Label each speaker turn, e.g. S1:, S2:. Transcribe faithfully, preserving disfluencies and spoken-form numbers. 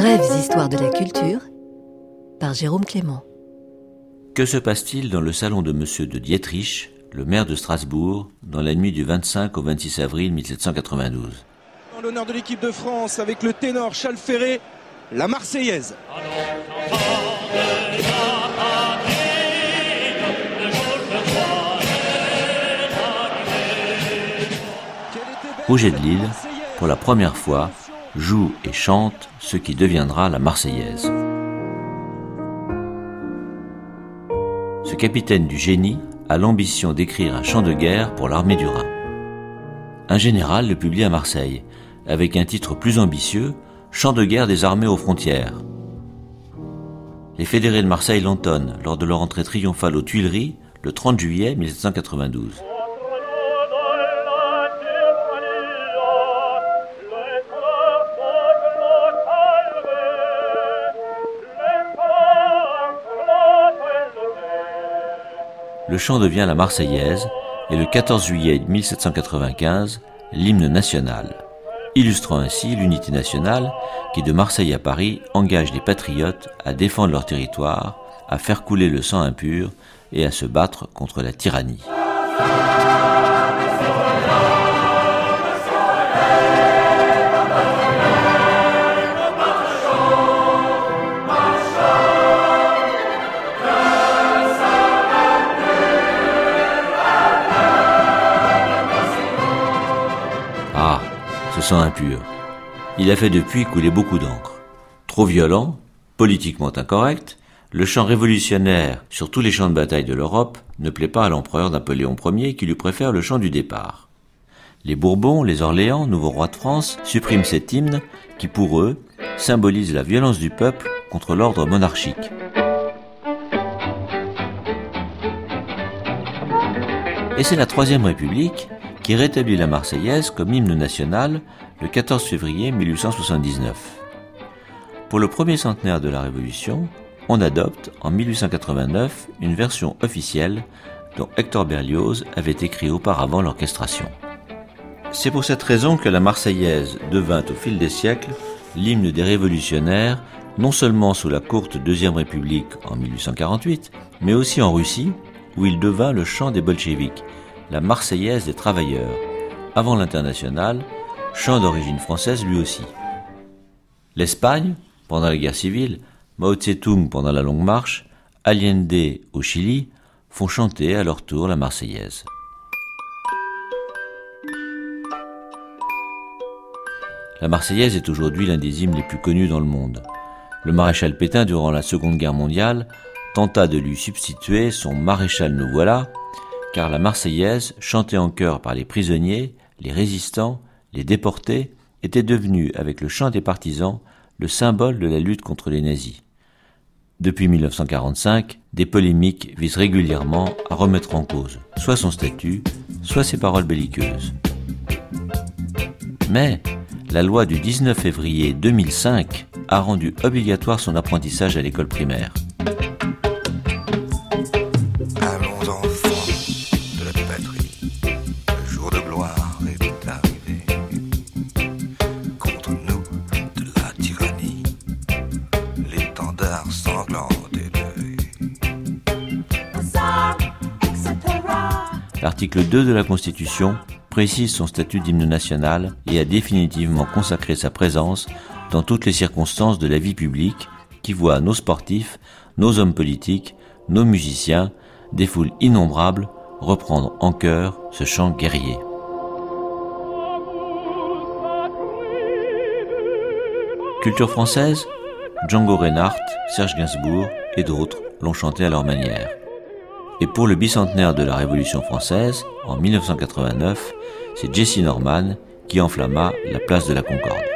S1: Brèves histoires de la culture par Jérôme Clément.
S2: Que se passe-t-il dans le salon de Monsieur de Dietrich, le maire de Strasbourg, dans la nuit du vingt-cinq au vingt-six avril mille sept cent quatre-vingt-douze?
S3: En l'honneur de l'équipe de France, avec le ténor Charles Ferré, la Marseillaise.
S2: Roger de Lille, pour la première fois, joue et chante ce qui deviendra la Marseillaise. Ce capitaine du génie a l'ambition d'écrire un chant de guerre pour l'armée du Rhin. Un général le publie à Marseille, avec un titre plus ambitieux, Chant de guerre des armées aux frontières. Les fédérés de Marseille l'entonnent lors de leur entrée triomphale aux Tuileries le trente juillet mille sept cent quatre-vingt-douze. Le chant devient la Marseillaise et le quatorze juillet mille sept cent quatre-vingt-quinze, l'hymne national, illustrant ainsi l'unité nationale qui, de Marseille à Paris, engage les patriotes à défendre leur territoire, à faire couler le sang impur et à se battre contre la tyrannie. Ah, ce sang impur. Il a fait depuis couler beaucoup d'encre. Trop violent, politiquement incorrect, le chant révolutionnaire sur tous les champs de bataille de l'Europe ne plaît pas à l'empereur Napoléon Ier qui lui préfère le chant du départ. Les Bourbons, les Orléans, nouveaux rois de France, suppriment cet hymne qui, pour eux, symbolise la violence du peuple contre l'ordre monarchique. Et c'est la Troisième République qui rétablit la Marseillaise comme hymne national le quatorze février mille huit cent soixante-dix-neuf. Pour le premier centenaire de la Révolution, on adopte en mille huit cent quatre-vingt-neuf une version officielle dont Hector Berlioz avait écrit auparavant l'orchestration. C'est pour cette raison que la Marseillaise devint au fil des siècles l'hymne des révolutionnaires, non seulement sous la courte Deuxième République en mille huit cent quarante-huit, mais aussi en Russie, où il devint le chant des bolcheviks, la Marseillaise des travailleurs, avant l'Internationale, chant d'origine française lui aussi. L'Espagne, pendant la guerre civile, Mao Tse-tung pendant la Longue Marche, Allende au Chili, font chanter à leur tour la Marseillaise. La Marseillaise est aujourd'hui l'un des hymnes les plus connus dans le monde. Le maréchal Pétain, durant la Seconde Guerre mondiale, tenta de lui substituer son Maréchal nous voilà, car la Marseillaise, chantée en chœur par les prisonniers, les résistants, les déportés, était devenue, avec le chant des partisans, le symbole de la lutte contre les nazis. Depuis mille neuf cent quarante-cinq, des polémiques visent régulièrement à remettre en cause soit son statut, soit ses paroles belliqueuses. Mais la loi du dix-neuf février deux mille cinq a rendu obligatoire son apprentissage à l'école primaire.
S4: Allons enfants de la patrie, le jour de gloire est arrivé. Contre nous de la tyrannie, l'étendard sanglant élevé.
S2: L'article deux de la Constitution précise son statut d'hymne national et a définitivement consacré sa présence dans toutes les circonstances de la vie publique qui voient nos sportifs, nos hommes politiques, nos musiciens, des foules innombrables reprendre en chœur ce chant guerrier. Culture française, Django Reinhardt, Serge Gainsbourg et d'autres l'ont chanté à leur manière. Et pour le bicentenaire de la Révolution française, en mille neuf cent quatre-vingt-neuf, c'est Jessye Norman qui enflamma la place de la Concorde.